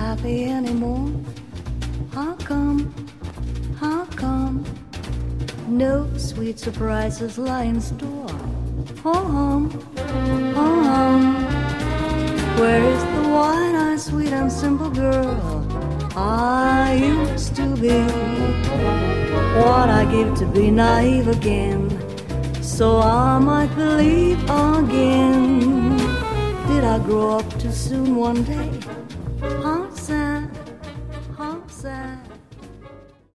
happy anymore. How come? How come? No sweet surprises lie in store. Home, home. Where is the wide-eyed, sweet and simple girl I used to be? What I give to be naive again, so I might believe again. Did I grow up too soon one day? Huh?